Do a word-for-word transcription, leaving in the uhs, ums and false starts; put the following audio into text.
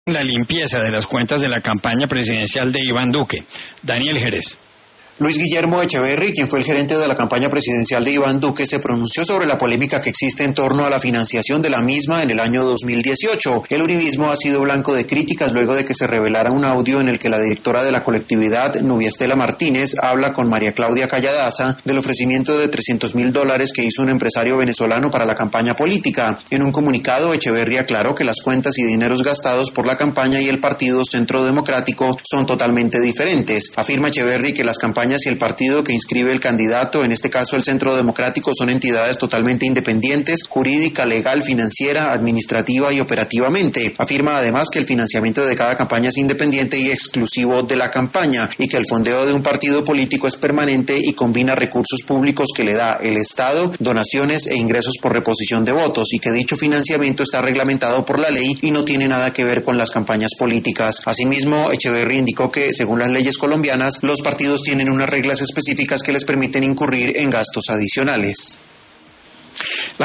La limpieza de las cuentas de la campaña presidencial de Iván Duque. Daniel Jerez. Luis Guillermo Echeverri, quien fue el gerente de la campaña presidencial de Iván Duque, se pronunció sobre la polémica que existe en torno a la financiación de la misma en el año dos mil dieciocho. El uribismo ha sido blanco de críticas luego de que se revelara un audio en el que la directora de la colectividad, Nubia Estela Martínez, habla con María Claudia Calladaza del ofrecimiento de trescientos mil dólares que hizo un empresario venezolano para la campaña política. En un comunicado, Echeverri aclaró que las cuentas y dineros gastados por la campaña y el Partido Centro Democrático son totalmente diferentes. Afirma Echeverri que las campañas y el partido que inscribe el candidato, en este caso el Centro Democrático, son entidades totalmente independientes, jurídica, legal, financiera, administrativa y operativamente. Afirma además que el financiamiento de cada campaña es independiente y exclusivo de la campaña y que el fondeo de un partido político es permanente y combina recursos públicos que le da el Estado, donaciones e ingresos por reposición de votos, y que dicho financiamiento está reglamentado por la ley y no tiene nada que ver con las campañas políticas. Asimismo, Echeverri indicó que, según las leyes colombianas, los partidos tienen unas reglas específicas que les permiten incurrir en gastos adicionales.